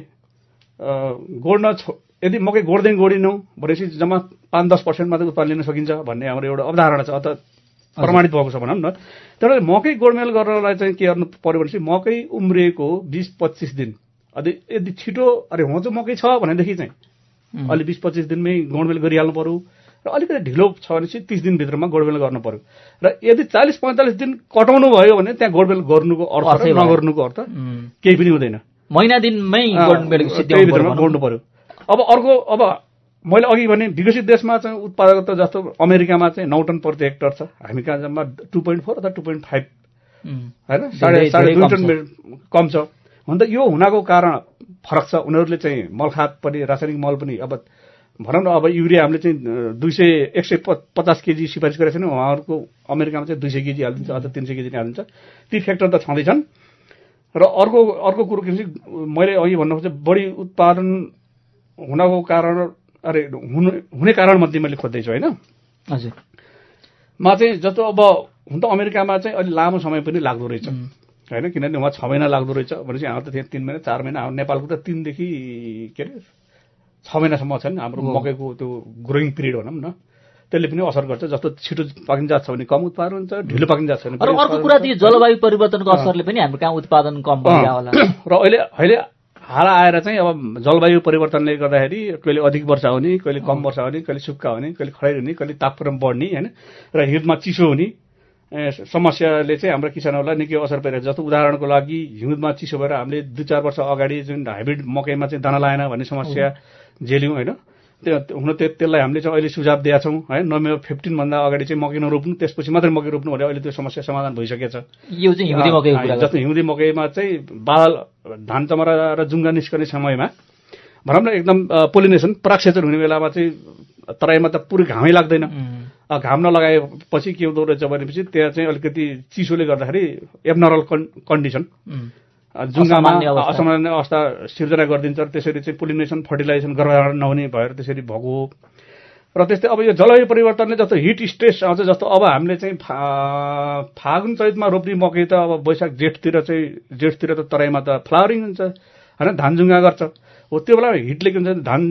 [SPEAKER 5] गोड्न यदि मकै गोड्दै गोडिनौँ भनेपछि जम्मा पाँच दस पर्सेन्ट मात्रै उत्पादन लिन सकिन्छ भन्ने हाम्रो एउटा अवधारणा छ अथवा प्रमाणित भएको छ भनौँ न। तर मकै गोडमेल गर्नलाई चाहिँ के गर्नु पर्यो भनेपछि मकै उम्रिएको बिस पच्चिस दिन यदि छिटो अरे होचो मकै छ भनेदेखि चाहिँ अलि बिस पच्चिस दिनमै गोडमेल गरिहाल्नु पर्यो। र अलिकति ढिलो छ भनेपछि तिस दिनभित्रमा गोडमेल गर्नु पर्यो। र यदि चालिस पैँतालिस दिन कटाउनु भयो भने त्यहाँ गोडमेल गर्नुको अर्थ नगर्नुको अर्थ केही पनि हुँदैन।
[SPEAKER 1] महिना दिनमै गोड्नु पर्यो।
[SPEAKER 5] अब अर्को अब मैले अघि भने विकसित देशमा चाहिँ उत्पादकता जस्तो अमेरिकामा चाहिँ नौ टन प्रति हेक्टर छ, हामी कहाँ जम्मा टू पोइन्ट फोर अथवा टू पोइन्ट फाइभ होइन, साढे साढे दुई टन कम छ। हुन त यो हुनको कारण फरक छ। उनीहरूले चाहिँ मलखाद पनि रासायनिक मल पनि अब भनौँ न अब युरिया हामीले चाहिँ दुई सय एक सय पचास केजी सिफारिस गरेको छैन, उहाँहरूको अमेरिकामा चाहिँ दुई सय केजी हालिदिन्छ अथवा तिन सय केजी हालिदिन्छ। ती फ्याक्टर त छँदैछन्। र अर्को अर्को कुरो के भन्छ, मैले अघि भन्नु खोजेँ बढी उत्पादन हुनको कारण अरे हुनु हुने कारण मध्ये मैले खोज्दैछु होइन।
[SPEAKER 1] हजुर
[SPEAKER 5] मा चाहिँ जस्तो अब हुन त अमेरिकामा चाहिँ अलिक लामो समय पनि लाग्दो रहेछ होइन, किनभने उहाँ छ महिना लाग्दो रहेछ भनेपछि हाम्रो त त्यहाँ तिन महिना चार महिना, हाम्रो नेपालको त तिनदेखि के अरे छ महिनासम्म छ नि हाम्रो मकैको त्यो ग्रोइङ पिरियड भनौँ न, त्यसले पनि असर गर्छ। जस्तो छिटो पाकिन जान्छ भने कम उत्पादन हुन्छ, ढिलो पाकिन जान्छ भने।
[SPEAKER 1] अर्को कुरा त्यो जलवायु परिवर्तनको असरले पनि हाम्रो कहाँ उत्पादन कम भइरहेको होला।
[SPEAKER 5] र अहिले अहिले हाल आएर चाहिँ अब जलवायु परिवर्तनले गर्दाखेरि कहिले अधिक वर्षा हुने, कहिले कम वर्षा हुने, कहिले सुक्खा हुने, कहिले खडाइ हुने, कहिले तापक्रम बढ्ने होइन, र हिउँदमा चिसो हुने समस्याले चाहिँ हाम्रो किसानहरूलाई निकै असर परिरहेको छ। जस्तो उदाहरणको लागि हिउँदमा चिसो भएर हामीले दुई चार वर्ष अगाडि जुन हाइब्रिड मकैमा चाहिँ दाना लाएन भन्ने समस्या झेल्यौँ होइन। त्यो हुन त्यो त्यसलाई हामीले चाहिँ अहिले सुझाव दिएका छौँ होइन। नोभेम्बर फिफ्टिनभन्दा अगाडि चाहिँ मकै नरोप्नु, त्यसपछि मात्रै मकै रोप्नु भने अहिले त्यो समस्या समाधान भइसकेको छ।
[SPEAKER 1] यो चाहिँ हिउँदे मकैको कुरा
[SPEAKER 5] जस्तो हिउँदे मकैमा चाहिँ बादल धान चमरा र जुङ्गा निस्कने समयमा भनौँ न एकदम पोलिनेसन परागसेचन हुने बेलामा चाहिँ तराईमा त पुरै घामै लाग्दैन। घाम नलगाएपछि के हुँदो रहेछ भनेपछि त्यहाँ चाहिँ अलिकति चिसोले गर्दाखेरि एबनर्मल कन्डिसन जुङ्गामा असामान्य अवस्था सिर्जना गरिदिन्छ। त्यसरी चाहिँ पोलिनेसन फर्टिलाइजेसन गर्भधारण नहुने भएर त्यसरी भएको हो। र त्यस्तै अब यो जलवायु परिवर्तनले जस्तो हिट स्ट्रेस आउँछ, जस्तो अब हामीले चाहिँ फा फागुन चैतमा रोप्ने मकै त अब वैशाख जेठतिर चाहिँ जेठतिर त तराईमा त फ्लावरिङ हुन्छ होइन, धान जुङ्गा गर्छ हो। त्यो बेला हिटले के हुन्छ धान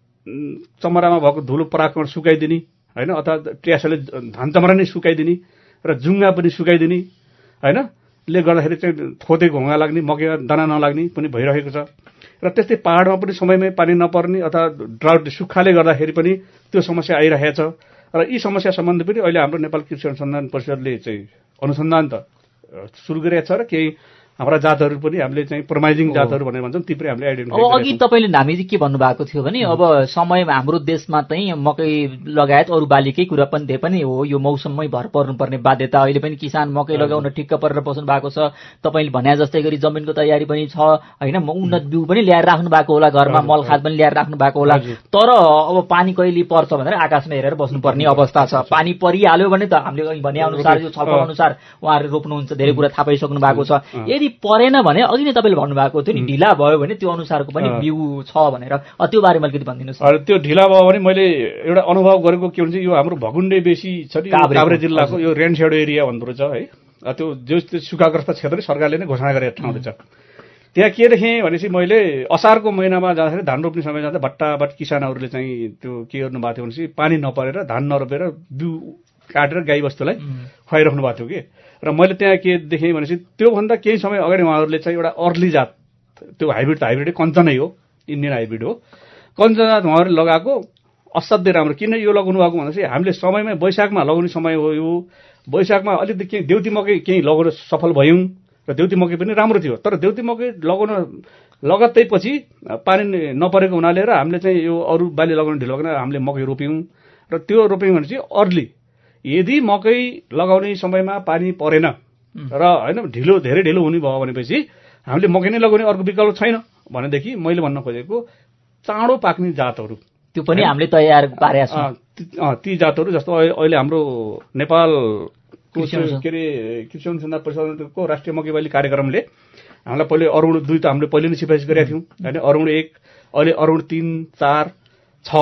[SPEAKER 5] चमरामा भएको धुलो परागकण सुकाइदिने होइन, अथवा ट्यासले धान चमरा नै सुकाइदिने र जुङ्गा पनि सुकाइदिने होइन, ले गर्दाखेरि चाहिँ थोते घोङ्गा लाग्ने, मकैमा दाना नलाग्ने पनि भइरहेको छ। र त्यस्तै पहाडमा पनि समयमै पानी नपर्ने अथवा ड्राउट सुक्खाले गर्दाखेरि पनि त्यो समस्या आइरहेको छ। र यी समस्या सम्बन्धी पनि अहिले हाम्रो नेपाल कृषि अनुसन्धान परिषदले चाहिँ अनुसन्धान त सुरु गरेको छ र केही हाम्रा जातहरू पनि हामीले चाहिँ प्रोमाइजिङ जातहरू भनेर भन्छौँ, ती पनि हामीले आइडेन्टिफाई।
[SPEAKER 1] अब अघि तपाईँले हामी के भन्नुभएको थियो भने अब समयमा हाम्रो देशमा चाहिँ मकै लगायत अरू बालीकै कुरा पनि त्यही पनि हो, यो मौसममै भर पर्नुपर्ने बाध्यता। अहिले पनि किसान मकै लगाउन ठिक्क परेर बस्नु भएको छ। तपाईँले भने जस्तै गरी जमिनको तयारी पनि छ होइन, उन्नत बिउ पनि ल्याएर राख्नु भएको होला, घरमा मल खाद पनि ल्याएर राख्नु भएको होला। तर अब पानी कहिले पर्छ भनेर आकाशमा हेरेर बस्नुपर्ने अवस्था छ। पानी परिहाल्यो भने त हामीले भने अनुसार यो छलफल अनुसार उहाँहरूले रोप्नुहुन्छ, धेरै कुरा थाहा पाइसक्नु भएको छ। यदि परेन भने अघि नै तपाईँले भन्नुभएको थियो नि ढिला भयो भने त्यो अनुसारको पनि बिउ छ भनेर, त्यो बारेमा अलिकति भनिदिनुहोस्।
[SPEAKER 5] त्यो ढिला भयो भने मैले एउटा अनुभव गरेको के भन्छ, यो हाम्रो भगुन्डे बेसी छ नि काभ्रे जिल्लाको यो रेन सेडो एरिया भन्दो रहेछ है, त्यो जो सुखाग्रस्त क्षेत्र सरकारले नै घोषणा गरेर ठाउँ रहेछ। त्यहाँ के देखेँ भनेपछि मैले असारको महिनामा जाँदाखेरि धान रोप्ने समय जाँदा भट्टाभट किसानहरूले चाहिँ त्यो के गर्नुभएको थियो भनेपछि पानी नपरेर धान नरोपेर बिउ काटेर गाईबस्तुलाई खुवाइराख्नु भएको थियो कि। र मैले त्यहाँ के देखेँ भनेपछि त्योभन्दा केही समय अगाडि उहाँहरूले चाहिँ एउटा अर्ली जात, त्यो हाइब्रिड त हाइब्रिडै कञ्चनै हो, इन्डियन हाइब्रिड हो, कञ्चन जात उहाँहरूले लगाएको असाध्यै राम्रो। किन यो लगाउनु भएको भनेपछि हामीले समयमै वैशाखमा लगाउने समय हो यो, वैशाखमा अलिकति केही देउती मकै केही लगाउन सफल भयौँ र देउती मकै पनि राम्रो थियो। तर देउती मकै लगाउन लगत्तै पछि पानी नपरेको हुनाले र हामीले चाहिँ यो अरू बाली लगाउन ढिलो लगाएर हामीले मकै रोप्यौँ र त्यो रोप्यौँ भनेपछि अर्ली। यदि मकै लगाउने समयमा पानी परेन र होइन ढिलो धेरै ढिलो हुने भयो भनेपछि हामीले मकै नै लगाउने अर्को विकल्प छैन भनेदेखि मैले भन्न खोजेको चाँडो पाक्ने जातहरू
[SPEAKER 1] त्यो पनि हामीले तयार पारेका छौँ।
[SPEAKER 5] ती जातहरू जस्तो अहिले हाम्रो नेपाल के अरे कृषि अनुसन्धान परिषदको राष्ट्रिय मकै बाली कार्यक्रमले हामीलाई पहिले अरुण दुई त हामीले पहिले नै सिफारिस गरेका थियौँ होइन, अरुण एक, अहिले अरुण तीन चार छ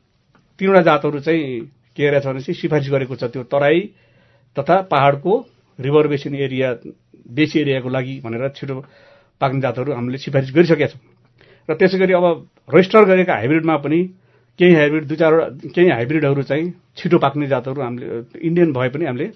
[SPEAKER 5] तीनवटा जातहरू चाहिँ के गरेको छ भनेपछि सिफारिस गरेको छ। त्यो तराई तथा पहाडको रिभर बेसिन एरिया बेसी एरियाको लागि भनेर छिटो पाक्ने जातहरू हामीले सिफारिस गरिसकेका छौँ। र त्यसै गरी अब रजिस्टर गरेका हाइब्रिडमा पनि केही हाइब्रिड दुई चारवटा केही हाइब्रिडहरू चाहिँ छिटो पाक्ने जातहरू हामीले इन्डियन भए पनि हामीले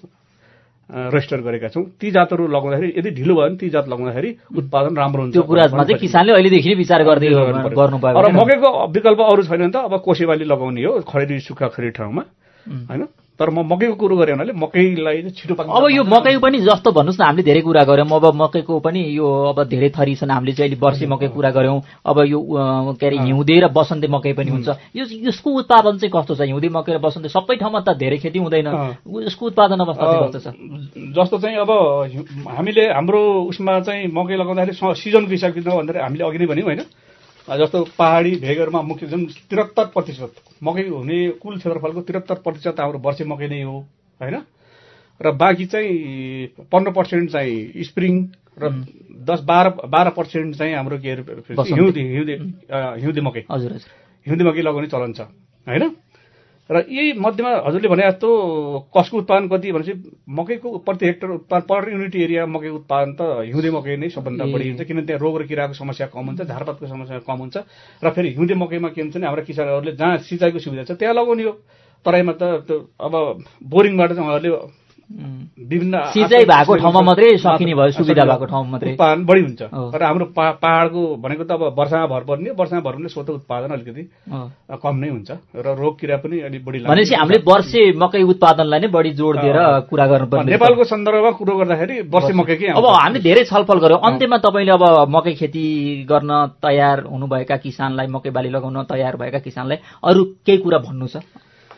[SPEAKER 5] रजिस्टर गरेका छौँ। ती जातहरू लगाउँदाखेरि यदि ढिलो भयो भने ती जात लगाउँदाखेरि उत्पादन राम्रो हुन्छ।
[SPEAKER 1] त्यो कुरामा चाहिँ किसानले अहिलेदेखि नै विचार गर्दै गर्नु पर्यो।
[SPEAKER 5] र मकैको विकल्प अरू छैन नि त, अब कोसेबाली लगाउने हो खडेरी सुक्खा खडेरी ठाउँमा होइन, तर म मकैको कुरो गरेँ हुनाले मकैलाई चाहिँ छिटो पाक्छ।
[SPEAKER 1] अब यो मकै पनि जस्तो भन्नुहोस् न, हामीले धेरै कुरा गऱ्यौँ। अब मकैको पनि यो अब धेरै थरी छन्। हामीले चाहिँ अहिले वर्षे मकै कुरा गऱ्यौँ। अब यो के अरे हिउँदे र बसन्ते मकै पनि हुन्छ। यो यसको उत्पादन चाहिँ कस्तो छ? हिउँदे मकै र बसन्ते सबै ठाउँमा त धेरै खेती हुँदैन, यसको उत्पादन अवस्था चाहिँ कस्तो छ?
[SPEAKER 5] जस्तो चाहिँ अब हामीले हाम्रो उसमा चाहिँ मकै लगाउँदाखेरि सिजनको हिसाब किन भन्दाखेरि हामीले अघि नै भन्यौँ होइन, जस्तो पहाडी भेगहरूमा मुख्य जुन त्रिहत्तर प्रतिशत मकै हुने कुल क्षेत्रफलको त्रिहत्तर प्रतिशत हाम्रो वर्षे मकै नै हो होइन, र बाँकी चाहिँ पन्ध्र पर्सेन्ट चाहिँ स्प्रिङ र दस बाह्र बाह्र पर्सेन्ट चाहिँ हाम्रो के अरे हिउँदे हिउँदे हिउँदे मकै
[SPEAKER 1] हजुर हजुर
[SPEAKER 5] हिउँदे मकै लगाउने चलन छ होइन। र यही मध्येमा हजुरले भने जस्तो कसको उत्पादन कति भनेपछि मकैको प्रति हेक्टर उत्पादन पर युनिट एरिया मकैको उत्पादन त हिउँदे मकै नै सबभन्दा बढी हुन्छ, किनभने त्यहाँ रोग र किराको समस्या कम हुन्छ, झारपातको समस्या कम हुन्छ। र फेरि हिउँदे मकैमा के हुन्छ भने हाम्रा किसानहरूले जहाँ सिँचाइको सुविधा छ त्यहाँ लगाउने हो। तराईमा त अब बोरिङबाट चाहिँ उहाँहरूले विभिन्न
[SPEAKER 1] सिँचाइ भएको ठाउँमा मात्रै सकिने भयो, सुविधा भएको ठाउँमा मात्रै
[SPEAKER 5] उत्पादन बढी हुन्छ। तर हाम्रो पहाडको भनेको त अब वर्षामा भर पर्ने, वर्षामा भर पर्ने स्वतः उत्पादन अलिकति कम नै हुन्छ र रोग किरा पनि अलिक बढी लाग्छ।
[SPEAKER 1] भनेपछि हामीले वर्षे मकै उत्पादनलाई नै बढी जोड दिएर कुरा गर्नुपर्ने।
[SPEAKER 5] नेपालको सन्दर्भमा कुरो गर्दाखेरि वर्षे मकैकै
[SPEAKER 1] अब हामी धेरै छलफल गर्यौँ। अन्त्यमा तपाईँले अब मकै खेती गर्न तयार हुनुभएका किसानलाई, मकै बाली लगाउन तयार भएका किसानलाई अरू केही कुरा भन्नु छ?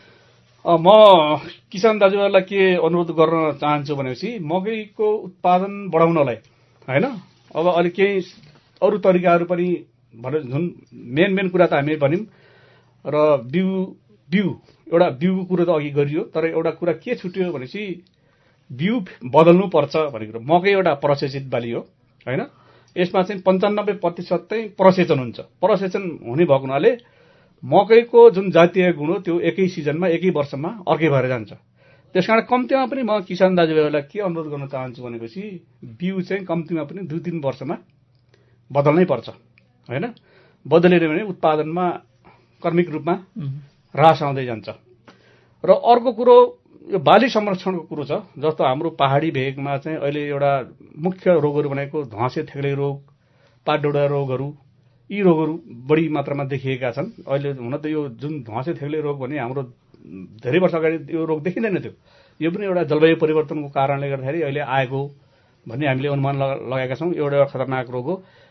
[SPEAKER 5] म किसान दाजुभाइलाई के अनुरोध गर्न चाहन्छु भनेपछि मकैको उत्पादन बढाउनलाई होइन अब अलिक केही अरू तरिकाहरू पनि भने जुन मेन मेन कुरा त हामी भन्यौँ र बिउ बिउ एउटा बिउको कुरो त अघि गरियो, तर एउटा कुरा के छुट्यो भनेपछि बिउ बदल्नु पर्छ भन्ने कुरो। मकै एउटा प्रसेचित बाली हो होइन, यसमा चाहिँ पन्चानब्बे प्रतिशत चाहिँ प्रसेचन हुन्छ। प्रसेचन हुने भएको हुनाले मकैको जुन जातीय गुण हो त्यो एकै सिजनमा एकै वर्षमा अर्कै भएर जान्छ। त्यसकारण कम्तीमा पनि म किसान दाजुभाइहरूलाई के अनुरोध गर्न चाहन्छु भनेपछि बिउ चाहिँ कम्तीमा पनि दुई तिन वर्षमा बदल्नै पर्छ होइन। बदलेर भने उत्पादनमा क्रमिक रूपमा ह्रास आउँदै जान्छ। र अर्को कुरो यो बाली संरक्षणको कुरो छ। जस्तो हाम्रो पहाडी भेगमा चाहिँ अहिले एउटा मुख्य रोगहरू भनेको ध्वाँसे थेग्ले रोग, पातडौडा रोगहरू, यी रोगहरू बढी मात्रामा देखिएका छन् अहिले। हुन त यो जुन ध्वाँसे थेग्ले रोग भने हाम्रो धेरै वर्ष अगाडि यो रोग देखिँदैन थियो, यो पनि एउटा जलवायु परिवर्तनको कारणले गर्दाखेरि अहिले आएको भन्ने हामीले अनुमान लगाएका छौँ। एउटा खतरनाक रोग हो।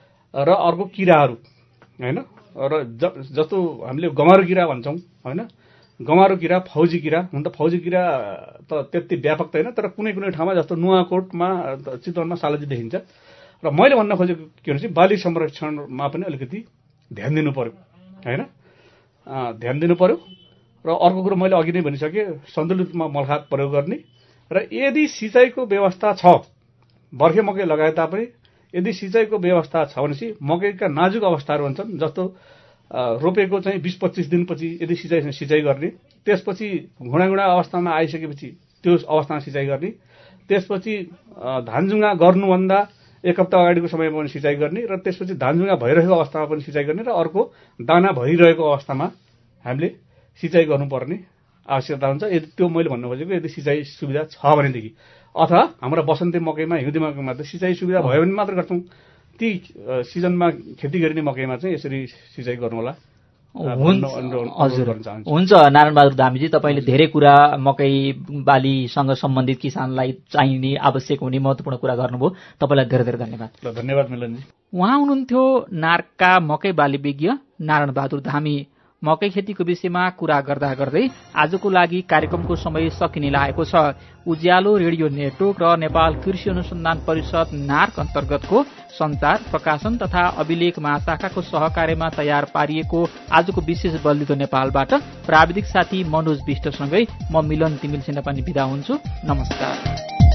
[SPEAKER 5] र अर्को किराहरू होइन, र जस्तो हामीले गमारो किरा भन्छौँ होइन, गमारो किरा, फौजी किरा। हुन त फौजी किरा त त्यति व्यापक त होइन, तर कुनै कुनै ठाउँमा जस्तो नुवाकोटमा चितवनमा सालजी देखिन्छ। र मैले भन्न खोजेको के भनेपछि बाली संरक्षणमा पनि अलिकति ध्यान दिनु पर्यो होइन, ध्यान दिनु पर्यो। र अर्को कुरो मैले अघि नै भनिसकेँ, सन्तुलित रूपमा मलखाद प्रयोग गर्ने। र यदि सिँचाइको व्यवस्था छ, बर्खे मकै लगाए तापनि यदि सिँचाइको व्यवस्था छ भनेपछि मकैका नाजुक अवस्थाहरू हुन्छन्। जस्तो रोपेको चाहिँ बिस पच्चिस दिनपछि यदि सिँचाइ सिँचाइ गर्ने, त्यसपछि घुँडाघुँडा अवस्थामा आइसकेपछि त्यो अवस्थामा सिँचाइ गर्ने, त्यसपछि धानजुङ्गा गर्नुभन्दा एक हप्ता अगाडिको समयमा पनि सिँचाइ गर्ने, र त्यसपछि धानजुङ्गा भइरहेको अवस्थामा पनि सिँचाइ गर्ने, र अर्को दाना भइरहेको अवस्थामा हामीले सिँचाइ गर्नुपर्ने आवश्यकता हुन्छ। यदि त्यो मैले भन्नु खोजेको यदि सिँचाइ सुविधा छ भनेदेखि, अथवा हाम्रो बसन्ते मकैमा हिउँदे मकैमा त सिँचाइ सुविधा भयो भने मात्र गर्छौँ। ती सिजनमा खेती गरिने मकैमा चाहिँ यसरी सिँचाइ गर्नु होला।
[SPEAKER 1] हजुर हुन्छ नारायण बहादुर धामीजी, तपाईँले धेरै कुरा मकै बालीसँग सम्बन्धित किसानलाई चाहिने आवश्यक हुने महत्त्वपूर्ण कुरा गर्नुभयो। तपाईँलाई धेरै धेरै धन्यवाद।
[SPEAKER 5] धन्यवाद मिलनजी।
[SPEAKER 1] उहाँ हुनुहुन्थ्यो नार्कका मकै बाली विज्ञ नारायण बहादुर धामी। मकै खेतीको विषयमा कुरा गर्दा गर्दै आजको लागि कार्यक्रमको समय सकिने लागेको छ। उज्यालो रेडियो नेटवर्क र नेपाल कृषि अनुसन्धान परिषद नार्क अन्तर्गतको संचार, प्रकाशन तथा अभिलेख महाशाखाको सहकार्यमा तयार पारिएको आजको विशेष बलिदो नेपालबाट प्राविधिक साथी मनोज विष्टसँगै म मिलन तिमिल सिन्हा पनि बिदा हुन्छु। नमस्कार।